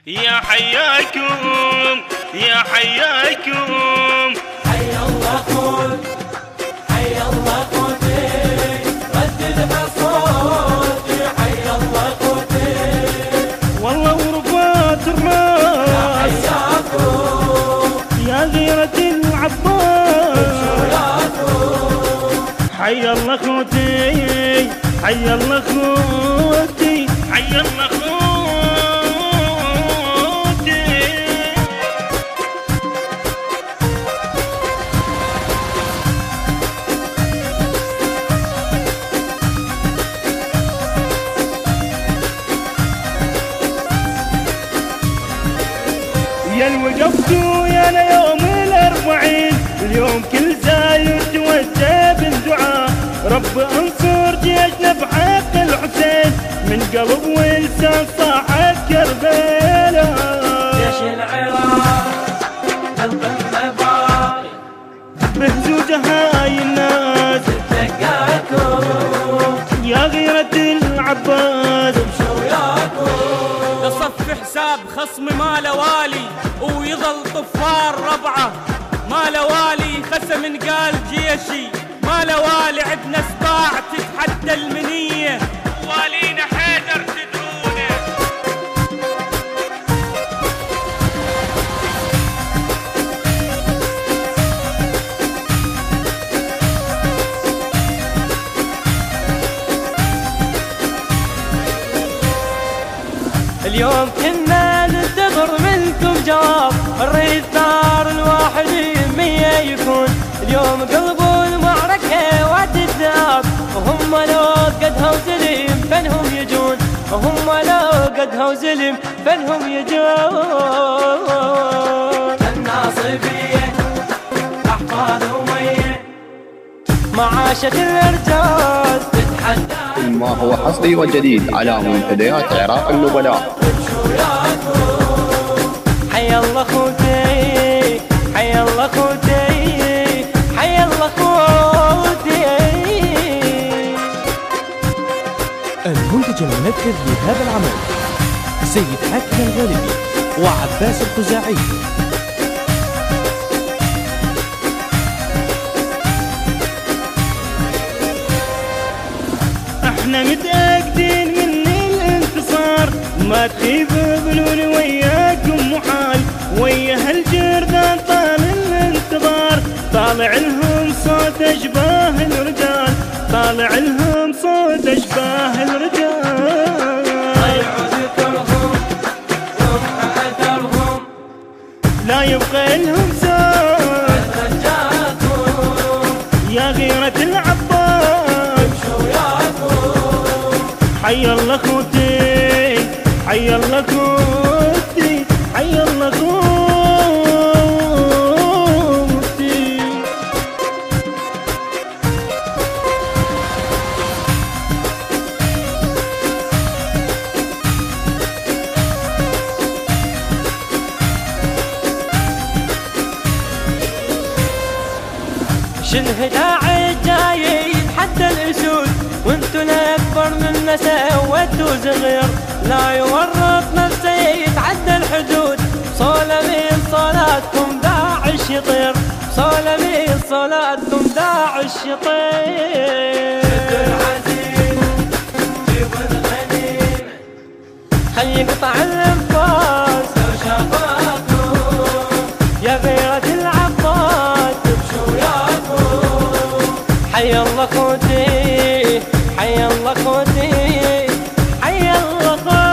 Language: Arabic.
يا حياكم يا حياكم. حي الله قول حي الله قوتي ردد بصوتي حي الله قوتي والله ورفات الراس يا غيرة العباس حي الله خوتي حي الله خوتي حي الله خوتي. يا الوقفتوا يا يوم الأربعين اليوم كل زاير توجه بالدعاء رب انصر جيشنا بحق الحسين من قلب ولسان صاحب كربلاء. جيش العراق قلب النبار بهزوجة هاي الناس تلقاكم يا غيرة العباس لصف حساب خصم ما له والي ويظل طفار ربعه ما له والي خسم قال جيشي ما له والي عدنا سباع تتحدى المنيه والينا حيدر تدرونه. اليوم كنا ننتظر منكم جواب نريد ثار الواحد مية يكون اليوم قلبوا المعركة وتتذاب وهم لو قدها وزلم فنهم يجون وهم لو قدها وزلم فنهم يجون. الناصبية أحفاد أمية معاشة الأرجاز تتحدى ما هو حصري وجديد على منتديات عراق النبلاء. حي الله خوتي حي الله خوتي حي الله خوتي. المنتج المنفذ لهذا العمل سيد حاتم الغالبي وعباس الخزاعي. احنا متأكدين من الانتصار ما تخيب بنون وياكم محال ويا هالجردان طال الانتظار طالع لهم صوت اشباه الرجال طالع لهم صوت اشباه الرجال. لا يبقى لهم صوت يا غيرة العباس حي الله خوتي حي الله خوتي حي الله خوتي. شنه داعي جاي يتحدى الاسود وانتو الاكبر منا سويتوا صغير لا يورط نفسه يتعدى الحدود صولمين صلاتكم داعش يطير صولمين صلاتكم داعش يطير. خلي يقطع الانفاس لو شافاكم يا غيرة العباس حي الله خوتي حي الله خوتي حي الله خوتي.